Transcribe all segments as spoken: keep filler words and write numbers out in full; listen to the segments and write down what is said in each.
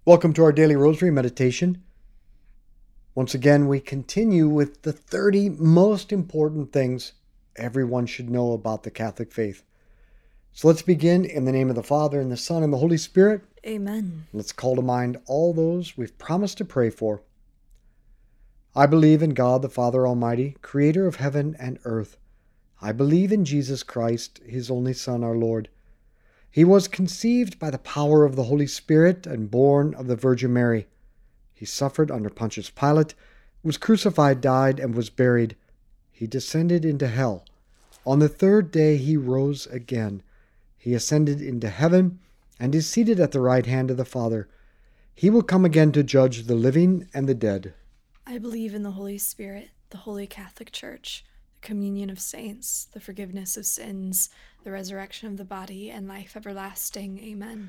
Welcome to our daily rosary meditation. Once again, we continue with the thirty most important things everyone should know about the Catholic faith. So let's begin in the name of the Father, and the Son, and the Holy Spirit. Amen. Let's call to mind all those we've promised to pray for. I believe in God the Father Almighty, creator of heaven and earth. I believe in Jesus Christ, his only Son, our Lord. He was conceived by the power of the Holy Spirit and born of the Virgin Mary. He suffered under Pontius Pilate, was crucified, died, and was buried. He descended into hell. On the third day he rose again. He ascended into heaven and is seated at the right hand of the Father. He will come again to judge the living and the dead. I believe in the Holy Spirit, the Holy Catholic Church, the communion of saints, the forgiveness of sins, the resurrection of the body, and life everlasting. Amen.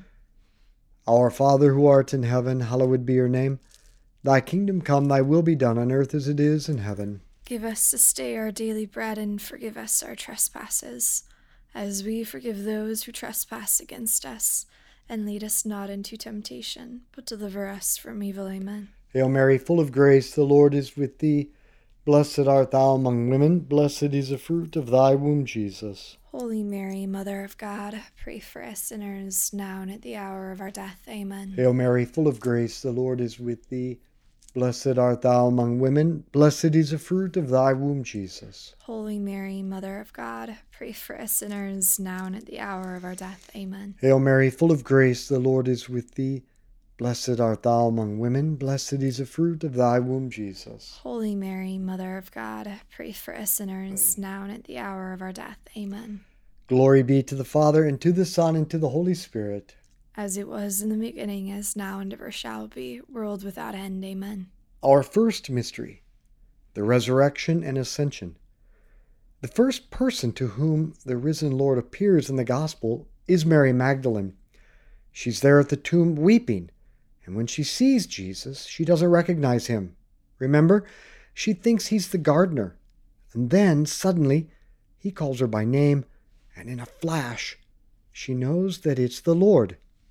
Our Father who art in heaven, hallowed be your name. Thy kingdom come, thy will be done on earth as it is in heaven. Give us this day our daily bread, and forgive us our trespasses, as we forgive those who trespass against us. And lead us not into temptation, but deliver us from evil. Amen. Hail Mary, full of grace, the Lord is with thee. Blessed art thou among women, blessed is the fruit of thy womb, Jesus. Holy Mary, Mother of God, pray for us sinners, now and at the hour of our death. Amen. Hail Mary, full of grace, the Lord is with thee. Blessed art thou among women, blessed is the fruit of thy womb, Jesus. Holy Mary, Mother of God, pray for us sinners, now and at the hour of our death. Amen. Hail Mary, full of grace, the Lord is with thee. Blessed art thou among women, blessed is the fruit of thy womb, Jesus. Holy Mary, Mother of God, pray for us sinners, now and at the hour of our death. Amen. Glory be to the Father, and to the Son, and to the Holy Spirit. As it was in the beginning, as now, and ever shall be, world without end. Amen. Our first mystery, the resurrection and ascension. The first person to whom the risen Lord appears in the Gospel is Mary Magdalene. She's there at the tomb weeping. And when she sees Jesus, she doesn't recognize him. Remember, she thinks he's the gardener. And then, suddenly, he calls her by name, and in a flash, she knows that it's the Lord.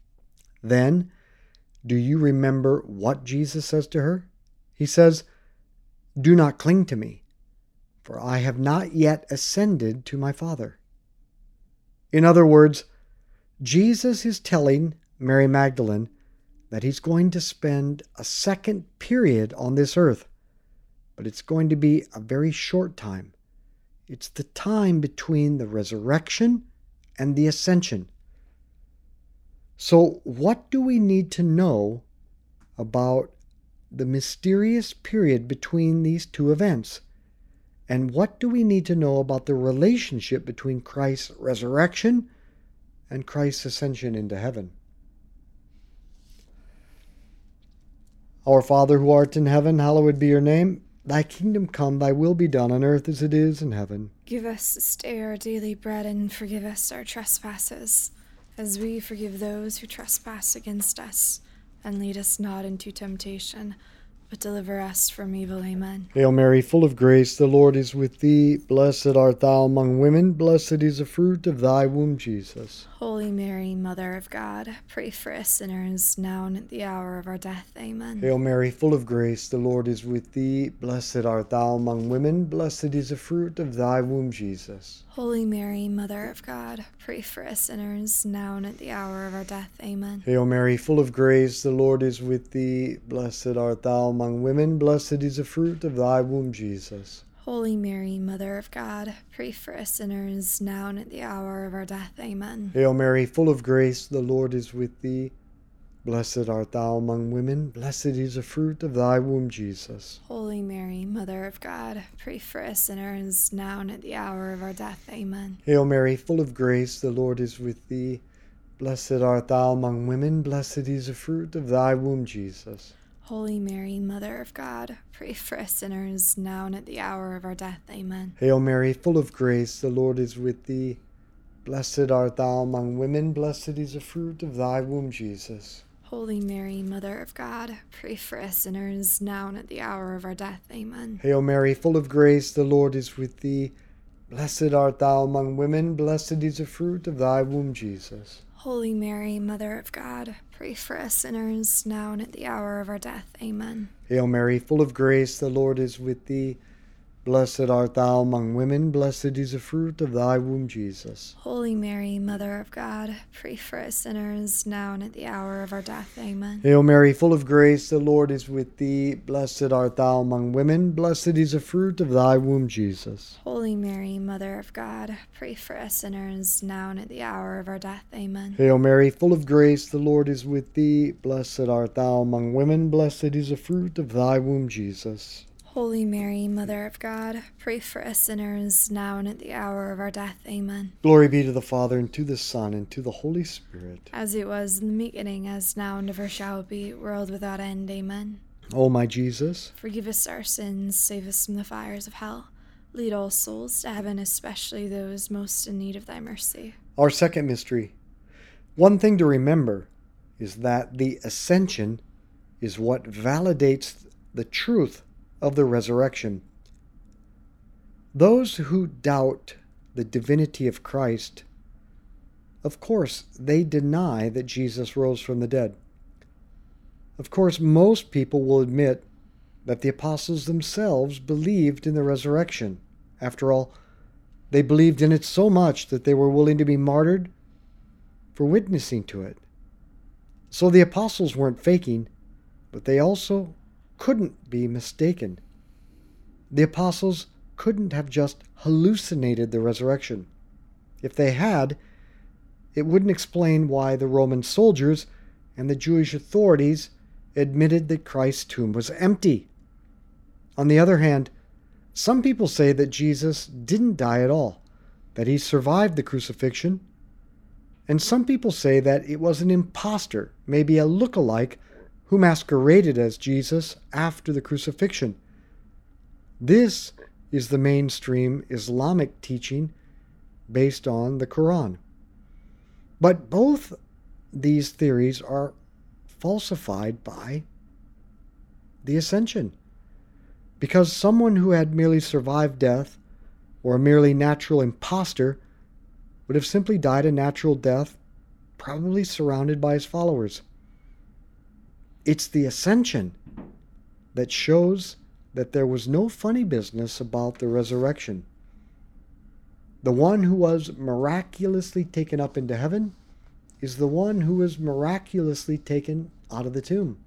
Then, do you remember what Jesus says to her? He says, "Do not cling to me, for I have not yet ascended to my Father." In other words, Jesus is telling Mary Magdalene that he's going to spend a second period on this earth, but it's going to be a very short time. It's the time between the resurrection and the ascension. So what do we need to know about the mysterious period between these two events? And what do we need to know about the relationship between Christ's resurrection and Christ's ascension into heaven? Our Father who art in heaven, hallowed be your name. Thy kingdom come, thy will be done on earth as it is in heaven. Give us this day our daily bread, and forgive us our trespasses, as we forgive those who trespass against us. And lead us not into temptation, but deliver us from evil. Amen. Hail Mary, full of grace, the Lord is with thee. Blessed art thou among women, blessed is the fruit of thy womb, Jesus. Holy Mary, Mother of God, pray for us sinners, now and at the hour of our death. Amen. Hail Mary, full of grace, the Lord is with thee. Blessed art thou among women, blessed is the fruit of thy womb, Jesus. Holy Mary, Mother of God, pray for us sinners, now and at the hour of our death. Amen. Hail Mary, full of grace, the Lord is with thee. Blessed art thou among women, blessed is the fruit of thy womb, Jesus. Holy Mary, Mother of God, pray for us sinners, now and at the hour of our death. Amen. Hail Mary, full of grace, the Lord is with thee. Blessed art thou among women, blessed is the fruit of thy womb, Jesus. Holy Mary, Mother of God, pray for us sinners, now and at the hour of our death. Amen. Hail Mary, full of grace, the Lord is with thee. Blessed art thou among women, blessed is the fruit of thy womb, Jesus. Holy Mary, Mother of God, pray for us sinners, now and at the hour of our death. Amen. Hail Mary, full of grace, the Lord is with thee. Blessed art thou among women, blessed is the fruit of thy womb, Jesus. Holy Mary, Mother of God, pray for us sinners, now and at the hour of our death. Amen. Hail Mary, full of grace, the Lord is with thee. Blessed art thou among women, blessed is the fruit of thy womb, Jesus. Holy Mary, Mother of God, pray for us sinners, now and at the hour of our death. Amen. Hail Mary, full of grace, the Lord is with thee. Blessed art thou among women, blessed is the fruit of thy womb, Jesus. Holy Mary, Mother of God, pray for us sinners, now and at the hour of our death. Amen. Hail Mary, full of grace, the Lord is with thee. Blessed art thou among women, blessed is the fruit of thy womb, Jesus. Holy Mary, Mother of God, pray for us sinners, now and at the hour of our death. Amen. Hail Mary, full of grace, the Lord is with thee. Blessed art thou among women, blessed is the fruit of thy womb, Jesus. Holy Mary, Mother of God, pray for us sinners, now and at the hour of our death. Amen. Glory be to the Father, and to the Son, and to the Holy Spirit. As it was in the beginning, as now, and ever shall be, world without end. Amen. O my Jesus, forgive us our sins, save us from the fires of hell. Lead all souls to heaven, especially those most in need of thy mercy. Our second mystery. One thing to remember is that the ascension is what validates the truth of the resurrection. Those who doubt the divinity of Christ, of course, they deny that Jesus rose from the dead. Of course, most people will admit that the apostles themselves believed in the resurrection. After all, they believed in it so much that they were willing to be martyred for witnessing to it. So the apostles weren't faking, but they also couldn't be mistaken. The apostles couldn't have just hallucinated the resurrection. If they had, it wouldn't explain why the Roman soldiers and the Jewish authorities admitted that Christ's tomb was empty. On the other hand, some people say that Jesus didn't die at all, that he survived the crucifixion, and some people say that it was an impostor, maybe a look-alike, who masqueraded as Jesus after the crucifixion. This is the mainstream Islamic teaching based on the Quran. But both these theories are falsified by the ascension, because someone who had merely survived death, or a merely natural impostor, would have simply died a natural death, probably surrounded by his followers. It's the ascension that shows that there was no funny business about the resurrection. The one who was miraculously taken up into heaven is the one who was miraculously taken out of the tomb.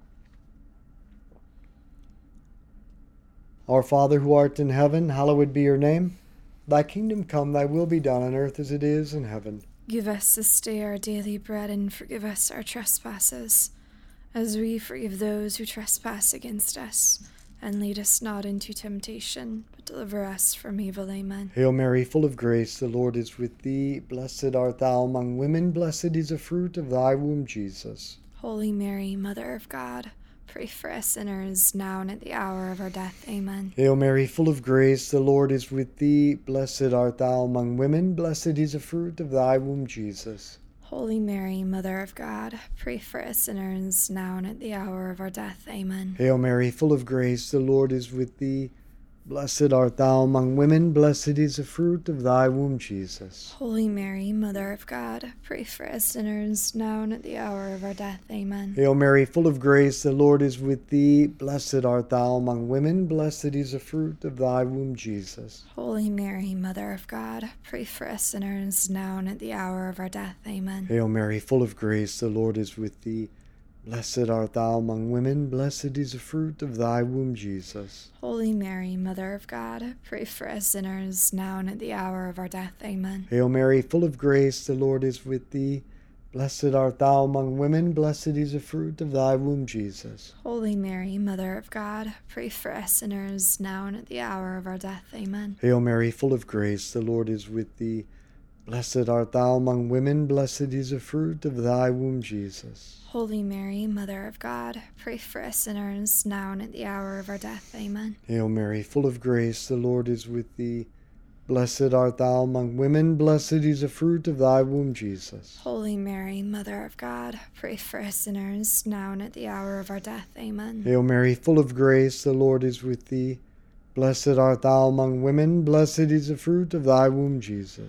Our Father who art in heaven, hallowed be your name. Thy kingdom come, thy will be done on earth as it is in heaven. Give us this day our daily bread, and forgive us our trespasses, as we forgive those who trespass against us. And lead us not into temptation, but deliver us from evil. Amen. Hail Mary, full of grace, the Lord is with thee. Blessed art thou among women, blessed is the fruit of thy womb, Jesus. Holy Mary, Mother of God, pray for us sinners, now and at the hour of our death. Amen. Hail Mary, full of grace, the Lord is with thee. Blessed art thou among women, blessed is the fruit of thy womb, Jesus. Holy Mary, Mother of God, pray for us sinners, now and at the hour of our death. Amen. Hail Mary, full of grace, the Lord is with thee. Blessed art thou among women, blessed is the fruit of thy womb, Jesus. Holy Mary, Mother of God, pray for us sinners, now and at the hour of our death. Amen. Hail Mary, full of grace, the Lord is with thee. Blessed art thou among women, blessed is the fruit of thy womb, Jesus. Holy Mary, Mother of God, pray for us sinners, now and at the hour of our death. Amen. Hail Mary, full of grace, the Lord is with thee. Blessed art thou among women, blessed is the fruit of thy womb, Jesus. Holy Mary, Mother of God, pray for us sinners, now and at the hour of our death. Amen. Hail Mary, full of grace, the Lord is with thee. Blessed art thou among women, blessed is the fruit of thy womb, Jesus. Holy Mary, Mother of God, pray for us sinners, now and at the hour of our death. Amen. Hail Mary, full of grace, the Lord is with thee. Blessed art thou among women, blessed is the fruit of thy womb, Jesus. Holy Mary, Mother of God, pray for us sinners, now and at the hour of our death. Amen. Hail Mary, full of grace, the Lord is with thee. Blessed art thou among women, blessed is the fruit of thy womb, Jesus. Holy Mary, Mother of God, pray for us sinners, now and at the hour of our death. Amen. Hail Mary, full of grace, the Lord is with thee. Blessed art thou among women, blessed is the fruit of thy womb, Jesus.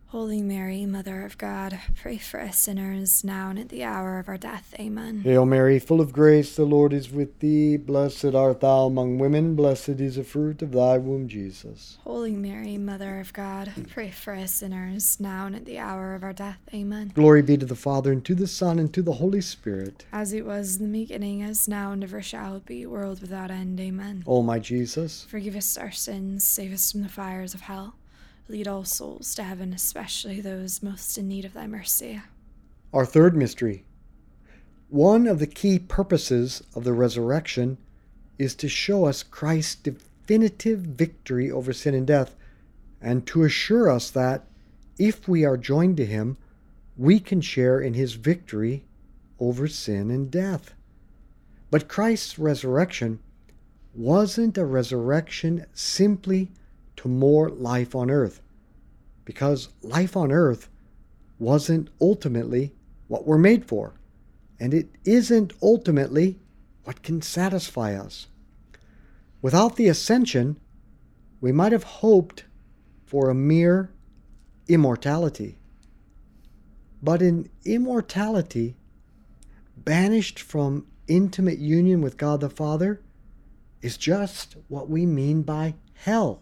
Holy Mary, Mother of God, pray for us sinners, now and at the hour of our death. Amen. Hail Mary, full of grace, the Lord is with thee. Blessed art thou among women, blessed is the fruit of thy womb, Jesus. Holy Mary, Mother of God, pray for us sinners, now and at the hour of our death. Amen. Glory be to the Father, and to the Son, and to the Holy Spirit. As it was in the beginning, as now, and ever shall be, world without end. Amen. O my Jesus, Forgive us our sins, save us from the fires of hell. Lead all souls to heaven, especially those most in need of thy mercy. our third mystery. One of the key purposes of the resurrection is to show us Christ's definitive victory over sin and death, and to assure us that if we are joined to him, we can share in his victory over sin and death. But Christ's resurrection wasn't a resurrection simply to more life on earth, because life on earth wasn't ultimately what we're made for, and it isn't ultimately what can satisfy us. Without the ascension, we might have hoped for a mere immortality. But in immortality, banished from intimate union with God the Father, is just what we mean by hell.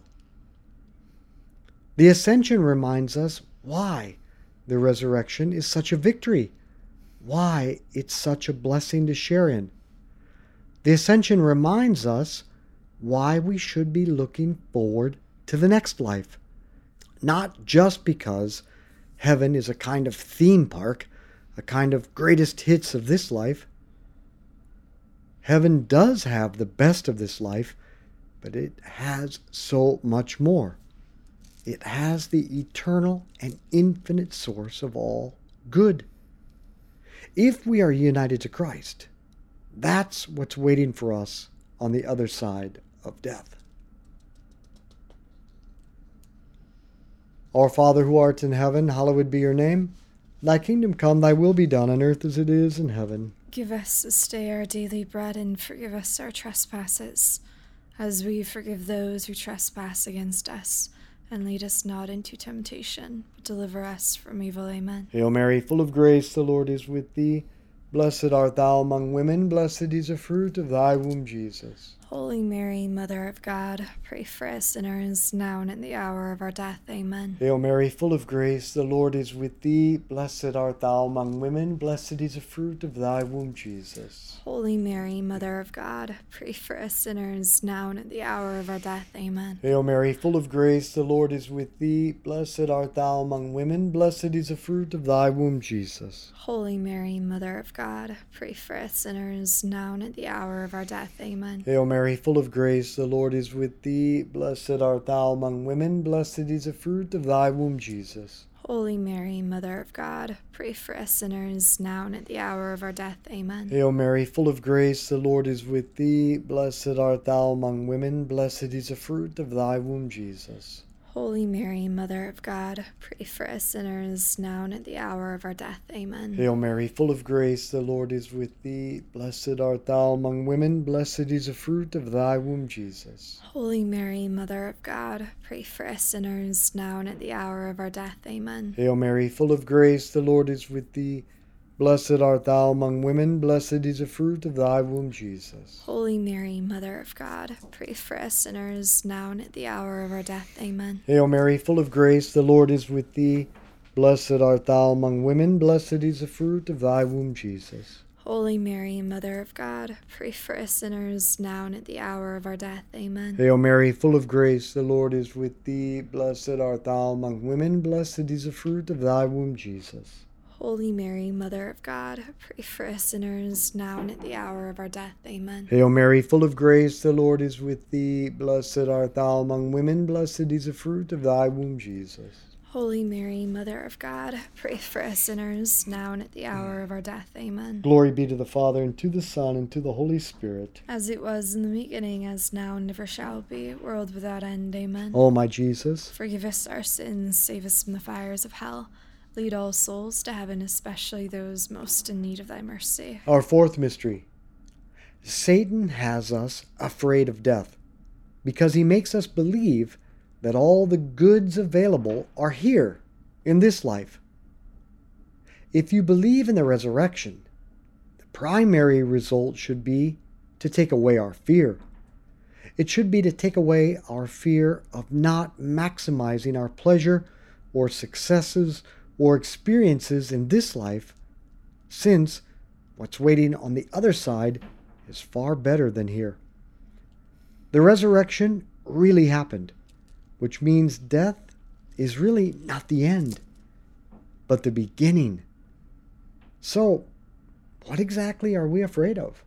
The ascension reminds us why the resurrection is such a victory, why it's such a blessing to share in. The ascension reminds us why we should be looking forward to the next life, not just because heaven is a kind of theme park, a kind of greatest hits of this life. Heaven does have the best of this life, but it has so much more. It has the eternal and infinite source of all good. If we are united to Christ, that's what's waiting for us on the other side of death. Our Father who art in heaven, hallowed be your name. Thy kingdom come, thy will be done on earth as it is in heaven. Give us this day our daily bread, and forgive us our trespasses, as we forgive those who trespass against us. And lead us not into temptation, but deliver us from evil. Amen. Hail Mary, full of grace, the Lord is with thee. Blessed art thou among women, blessed is the fruit of thy womb, Jesus. Holy Mary, Mother of God, pray for us sinners, now and at the hour of our death. Amen. Hail Mary, full of grace, the Lord is with thee. Blessed art thou among women, blessed is the fruit of thy womb, Jesus. Holy Mary, Mother of God, pray for us sinners, now and at the hour of our death. Amen. Hail Mary, full of grace, the Lord is with thee. Blessed art thou among women, blessed is the fruit of thy womb, Jesus. Holy Mary, Mother of God, pray for us sinners, now and at the hour of our death. Amen. Hail Mary, full of grace, the Lord is with thee. Blessed art thou among women, blessed is the fruit of thy womb, Jesus. Holy Mary, Mother of God, pray for us sinners, now and at the hour of our death. Amen. Hail Mary, full of grace, the Lord is with thee. Blessed art thou among women, blessed is the fruit of thy womb, Jesus. Holy Mary, Mother of God, pray for us sinners, now and at the hour of our death. Amen. Hail Mary, full of grace, the Lord is with thee. Blessed art thou among women, blessed is the fruit of thy womb, Jesus. Holy Mary, Mother of God, pray for us sinners, now and at the hour of our death. Amen. Hail Mary, full of grace, the Lord is with thee. Blessed art thou among women, blessed is the fruit of thy womb, Jesus. Holy Mary, Mother of God, pray for us sinners, now and at the hour of our death. Amen. Hail Mary, full of grace, the Lord is with thee. Blessed art thou among women, blessed is the fruit of thy womb, Jesus. Holy Mary, Mother of God, pray for us sinners, now and at the hour of our death. Amen. Hail Mary, full of grace, the Lord is with thee. Blessed art thou among women, blessed is the fruit of thy womb, Jesus. Holy Mary, Mother of God, pray for us sinners, now and at the hour of our death. Amen. Hail Mary, full of grace, the Lord is with thee. Blessed art thou among women, blessed is the fruit of thy womb, Jesus. Holy Mary, Mother of God, pray for us sinners, now and at the hour of our death. Amen. Glory be to the Father, and to the Son, and to the Holy Spirit. As it was in the beginning, as now, and ever shall be, world without end. Amen. O my Jesus, Forgive us our sins, save us from the fires of hell. Lead all souls to heaven, especially those most in need of thy mercy. our fourth mystery. Satan has us afraid of death because he makes us believe that all the goods available are here in this life. If you believe in the resurrection, the primary result should be to take away our fear. It should be to take away our fear of not maximizing our pleasure or successes or experiences in this life, since what's waiting on the other side is far better than here. The resurrection really happened, which means death is really not the end, but the beginning. So, what exactly are we afraid of?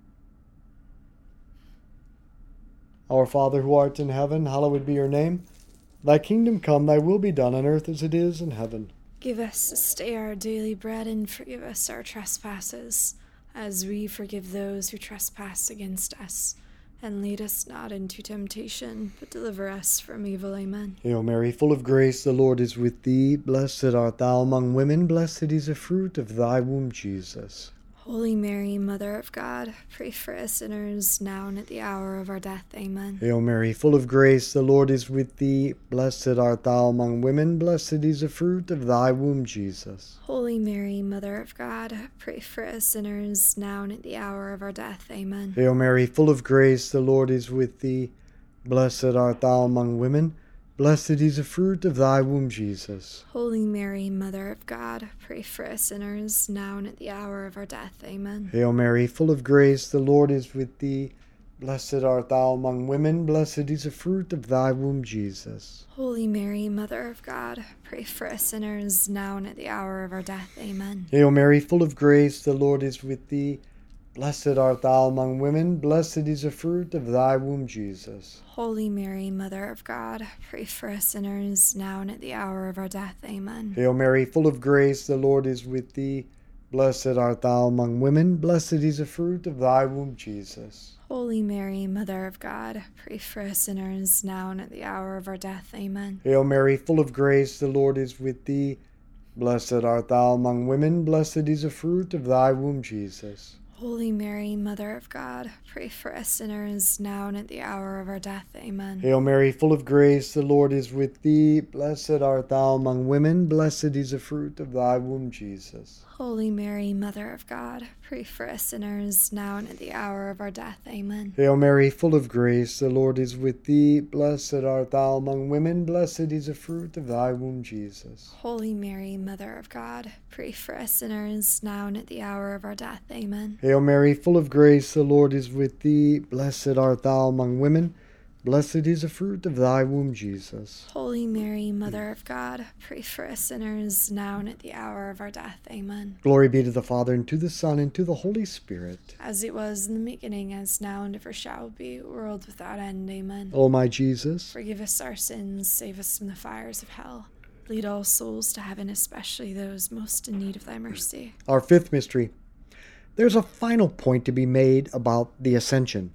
Our Father who art in heaven, hallowed be your name. Thy kingdom come, thy will be done on earth as it is in heaven. Give us this day our daily bread, and forgive us our trespasses, as we forgive those who trespass against us. And lead us not into temptation, but deliver us from evil. Amen. Hail Mary, full of grace, the Lord is with thee. Blessed art thou among women, blessed is the fruit of thy womb, Jesus. Holy Mary, Mother of God, pray for us sinners, now and at the hour of our death. Amen. Hail Mary, full of grace, the Lord is with thee. Blessed art thou among women, blessed is the fruit of thy womb, Jesus. Holy Mary, Mother of God, pray for us sinners, now and at the hour of our death. Amen. Hail Mary, full of grace, the Lord is with thee. Blessed art thou among women, blessed is the fruit of thy womb, Jesus. Holy Mary, Mother of God, pray for us sinners, now and at the hour of our death. Amen. Hail Mary, full of grace, the Lord is with thee. Blessed art thou among women, blessed is the fruit of thy womb, Jesus. Holy Mary, Mother of God, pray for us sinners, now and at the hour of our death. Amen. Hail Mary, full of grace, the Lord is with thee. Blessed art thou among women, blessed is the fruit of thy womb, Jesus. Holy Mary, Mother of God, pray for us sinners, now and at the hour of our death. Amen. Hail Mary, full of grace, the Lord is with thee. Blessed art thou among women, blessed is the fruit of thy womb, Jesus. Holy Mary, Mother of God, pray for us sinners, now and at the hour of our death. Amen. Hail Mary, full of grace, the Lord is with thee. Blessed art thou among women, blessed is the fruit of thy womb, Jesus. Holy Mary, Mother of God, pray for us sinners, now and at the hour of our death. Amen. Hail Mary, full of grace, the Lord is with thee. Blessed art thou among women, blessed is the fruit of thy womb, Jesus. Holy Mary, Mother of God, pray for us sinners, now and at the hour of our death. Amen. Hail Mary, full of grace, the Lord is with thee. Blessed art thou among women, blessed is the fruit of thy womb, Jesus. Holy Mary, Mother of God, pray for us sinners, now and at the hour of our death. Amen. Hail Mary, full of grace, the Lord is with thee. Blessed art thou among women, blessed is the fruit of thy womb, Jesus. Holy Mary, Mother of God, pray for us sinners, now and at the hour of our death. Amen. Glory be to the Father, and to the Son, and to the Holy Spirit. As it was in the beginning, as now, and ever shall be, world without end. Amen. O my Jesus, forgive us our sins, save us from the fires of hell. Lead all souls to heaven, especially those most in need of thy mercy. Our fifth mystery. There's a final point to be made about the Ascension.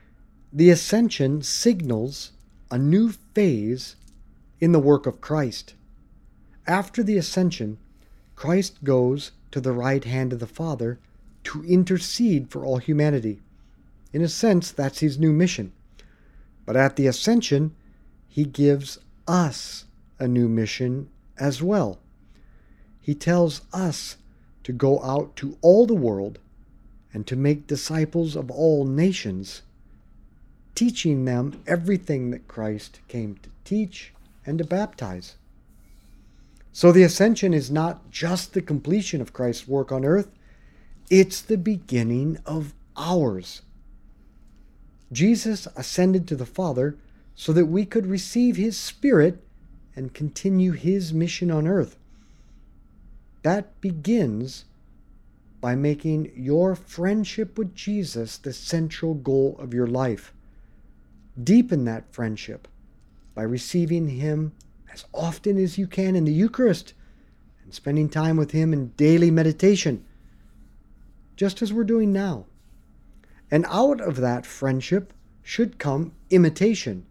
The Ascension signals a new phase in the work of Christ. After the Ascension, Christ goes to the right hand of the Father to intercede for all humanity. In a sense, that's his new mission. But at the Ascension, he gives us a new mission as well. He tells us to go out to all the world and to make disciples of all nations, teaching them everything that Christ came to teach and to baptize. So the Ascension is not just the completion of Christ's work on earth, it's the beginning of ours. Jesus ascended to the Father so that we could receive his Spirit and continue his mission on earth. That begins by making your friendship with Jesus the central goal of your life. Deepen that friendship by receiving him as often as you can in the Eucharist and spending time with him in daily meditation, just as we're doing now. And out of that friendship should come imitation.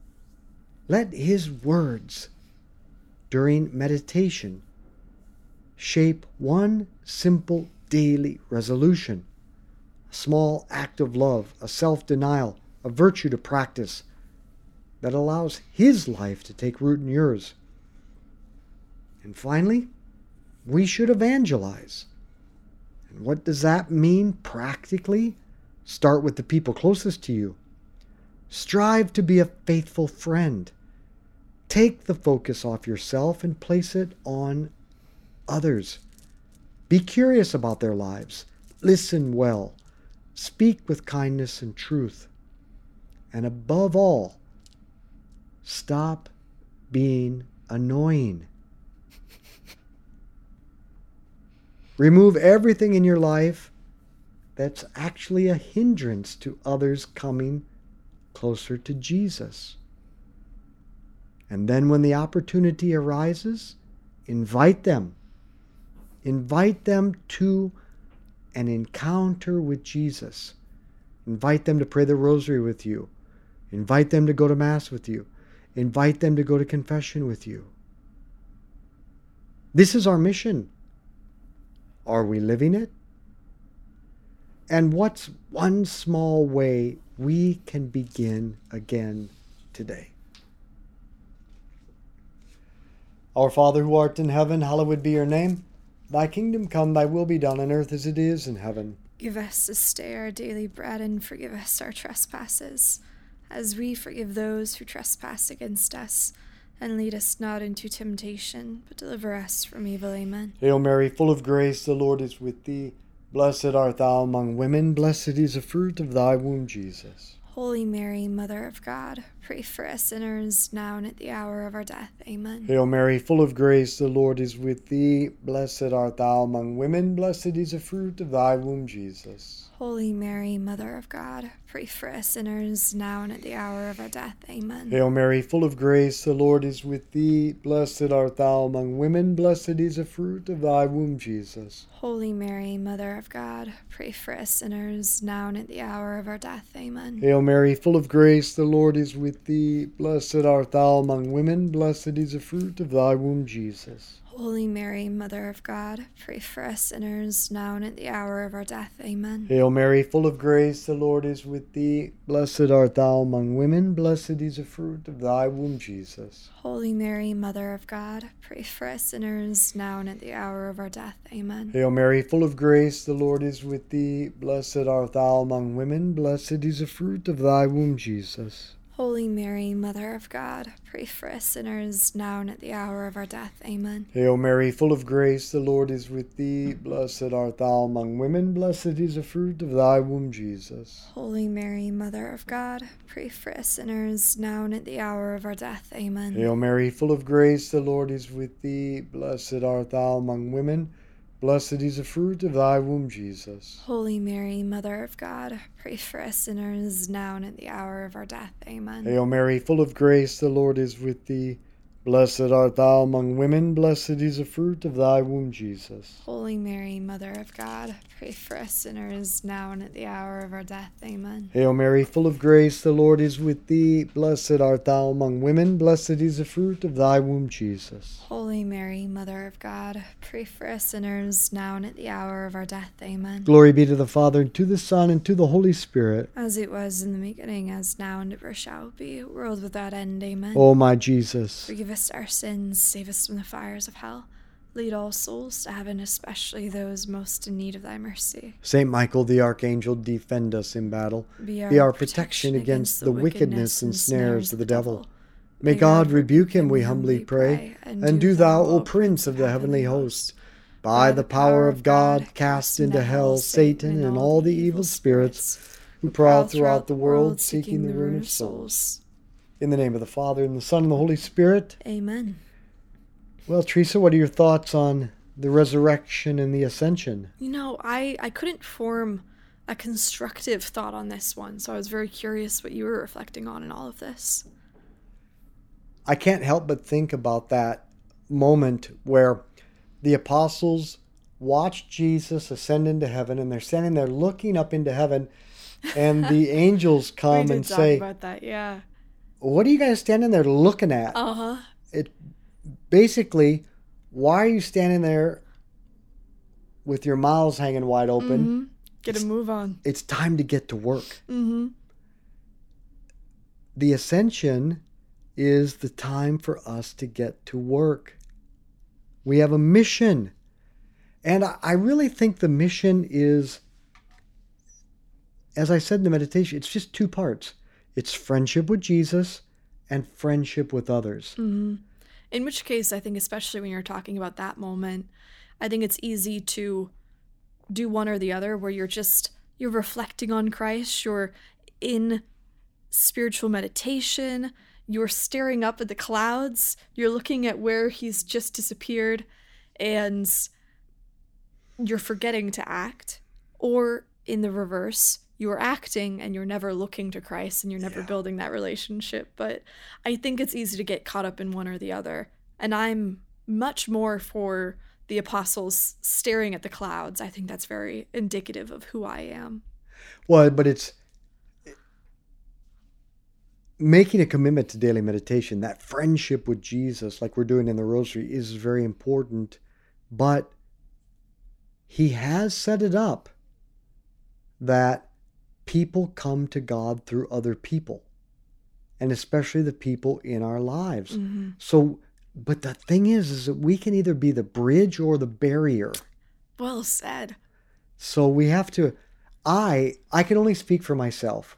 Let his words during meditation shape one simple daily resolution, a small act of love, a self-denial, a virtue to practice that allows his life to take root in yours. And finally, we should evangelize. And what does that mean practically? Start with the people closest to you. Strive to be a faithful friend. Take the focus off yourself and place it on others. Be curious about their lives. Listen well. Speak with kindness and truth. And above all, stop being annoying. Remove everything in your life that's actually a hindrance to others coming closer to Jesus. And then when the opportunity arises, invite them. Invite them to an encounter with Jesus. Invite them to pray the rosary with you. Invite them to go to Mass with you. Invite them to go to confession with you. This is our mission. Are we living it? And what's one small way we can begin again today? Our Father who art in heaven, hallowed be your name. Thy kingdom come, thy will be done on earth as it is in heaven. Give us this day our daily bread, and forgive us our trespasses, as we forgive those who trespass against us. And lead us not into temptation, but deliver us from evil. Amen. Hail Mary, full of grace, the Lord is with thee. Blessed art thou among women, blessed is the fruit of thy womb, Jesus. Holy Mary, Mother of God, pray for us sinners, now and at the hour of our death. Amen. Hail Mary, full of grace, the Lord is with thee. Blessed art thou among women, blessed is the fruit of thy womb, Jesus. Holy Mary, Mother of God, pray for us sinners, now and at the hour of our death. Amen. Hail Mary, full of grace, the Lord is with thee. Blessed art thou among women, blessed is the fruit of thy womb, Jesus. Holy Mary, Mother of God, pray for us sinners, now and at the hour of our death. Amen. Hail Mary, full of grace, the Lord is with thee. Blessed art thou among women, blessed is the fruit of thy womb, Jesus. Holy Mary, Mother of God, pray for us sinners, now and at the hour of our death. Amen. Hail Mary, full of grace, the Lord is with thee. Blessed art thou among women, blessed is the fruit of thy womb, Jesus. Holy Mary, Mother of God, pray for us sinners, now and at the hour of our death. Amen. Hail Mary, full of grace, the Lord is with thee. Blessed art thou among women, blessed is the fruit of thy womb, Jesus. Holy Mary, Mother of God, pray for us sinners, now and at the hour of our death. Amen. Hail Mary, full of grace, the Lord is with thee. Blessed art thou among women, blessed is the fruit of thy womb, Jesus. Holy Mary, Mother of God, pray for us sinners, now and at the hour of our death. Amen. Hail Mary, full of grace, the Lord is with thee. Blessed art thou among women, blessed is the fruit of thy womb, Jesus. Holy Mary, Mother of God, pray for us sinners, now and at the hour of our death. Amen. Hail Mary, full of grace, the Lord is with thee. Blessed art thou among women, blessed is the fruit of thy womb, Jesus. Holy Mary, Mother of God, pray for us sinners, now and at the hour of our death. Amen. Hail Mary, full of grace, the Lord is with thee. Blessed art thou among women, blessed is the fruit of thy womb, Jesus. Holy Mary, Mother of God, pray for us sinners, now and at the hour of our death. Amen. Glory be to the Father, and to the Son, and to the Holy Spirit. As it was in the beginning, as now, and ever shall be, world without end. Amen. O my Jesus, Forgive us our sins, save us from the fires of hell. Lead all souls to heaven, especially those most in need of thy mercy. Saint Michael the Archangel, defend us in battle. Be our, Be our protection against the wickedness and snares of the devil. May God rebuke him, we humbly pray. And do thou, O Prince of the heavenly host, by the power of God, cast into hell Satan and all the evil spirits who prowl throughout the world, seeking the ruin of souls. In the name of the Father, and the Son, and the Holy Spirit. Amen. Well, Teresa, what are your thoughts on the resurrection and the ascension? You know, I, I couldn't form a constructive thought on this one, so I was very curious what you were reflecting on in all of this. I can't help but think about that moment where the apostles watched Jesus ascend into heaven, and they're standing there looking up into heaven, and the angels come we did and talk say, about that, yeah. "What are you guys standing there looking at?" Uh-huh. It basically, why are you standing there with your mouths hanging wide open? Mm-hmm. Get a move on. It's time to get to work. Mm-hmm. The ascension is the time for us to get to work. We have a mission. And I really think the mission is, as I said in the meditation, it's just two parts. It's friendship with Jesus and friendship with others. Mm-hmm. In which case, I think especially when you're talking about that moment, I think it's easy to do one or the other, where you're just, you're reflecting on Christ, you're in spiritual meditation, you're staring up at the clouds, you're looking at where he's just disappeared, and you're forgetting to act. Or in the reverse, you're acting and you're never looking to Christ and you're never yeah. building that relationship. But I think it's easy to get caught up in one or the other. And I'm much more for the apostles staring at the clouds. I think that's very indicative of who I am. Well, but it's making a commitment to daily meditation, that friendship with Jesus, like we're doing in the Rosary, is very important. But he has set it up that people come to God through other people, and especially the people in our lives. Mm-hmm. So, but the thing is, is that we can either be the bridge or the barrier. Well said. So we have to, I, I can only speak for myself.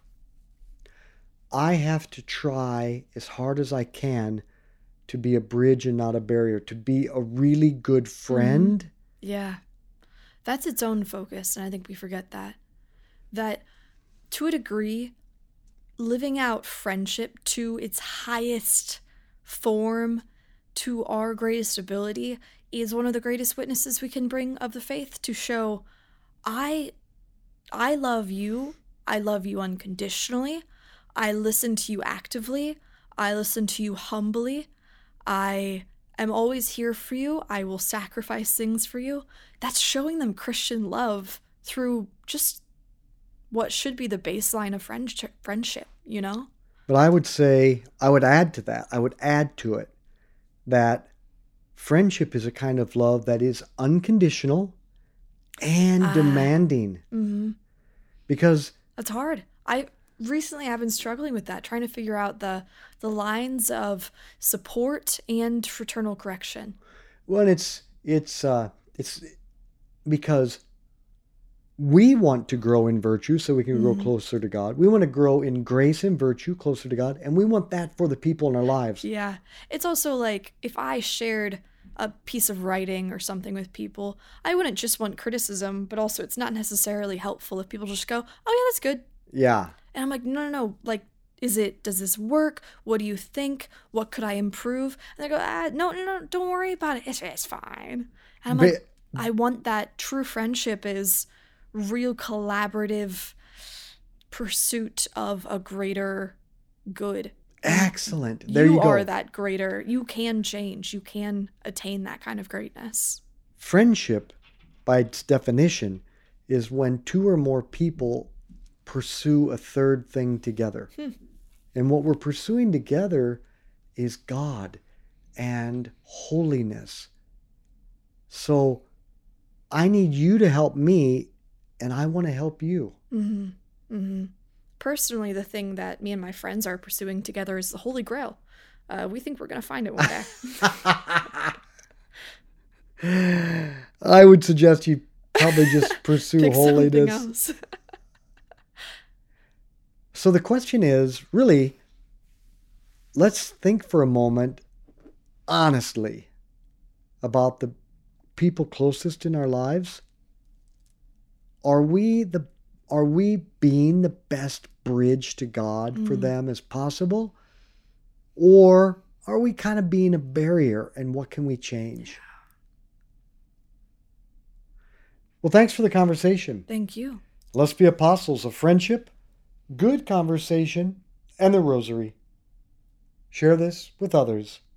I have to try as hard as I can to be a bridge and not a barrier, to be a really good friend. Mm-hmm. Yeah. That's its own focus, and I think we forget that. That, to a degree, living out friendship to its highest form, to our greatest ability, is one of the greatest witnesses we can bring of the faith, to show, I, I love you, I love you unconditionally, I listen to you actively, I listen to you humbly, I am always here for you, I will sacrifice things for you. That's showing them Christian love through just what should be the baseline of friendship, friendship, you know? But I would say, I would add to that, I would add to it, that friendship is a kind of love that is unconditional and ah, demanding. Mm-hmm. Because that's hard. I recently have been struggling with that, trying to figure out the the lines of support and fraternal correction. Well, it's it's uh, it's because we want to grow in virtue so we can mm-hmm. grow closer to God. We want to grow in grace and virtue closer to God, and we want that for the people in our lives. Yeah. It's also like, if I shared a piece of writing or something with people, I wouldn't just want criticism, but also it's not necessarily helpful if people just go, oh yeah, that's good. Yeah. And I'm like, no, no, no. Like, is it, does this work? What do you think? What could I improve? And they go, ah, no, no, no, don't worry about it. It's, it's fine. And I'm but, like, I want that. True friendship is real collaborative pursuit of a greater good. Excellent. There you, you go. are that greater. You can change. You can attain that kind of greatness. Friendship, by its definition, is when two or more people pursue a third thing together. Hmm. And what we're pursuing together is God and holiness. So I need you to help me, and I want to help you. Mm-hmm. Mm-hmm. Personally, the thing that me and my friends are pursuing together is the Holy Grail. Uh, we think we're going to find it one day. I would suggest you probably just pursue Pick holiness. Else. So the question is, really, let's think for a moment, honestly, about the people closest in our lives. Are we the Are we being the best bridge to God mm. for them as possible? Or are we kind of being a barrier, and what can we change? Well, thanks for the conversation. Thank you. Let's be apostles of friendship, good conversation, and the Rosary. Share this with others.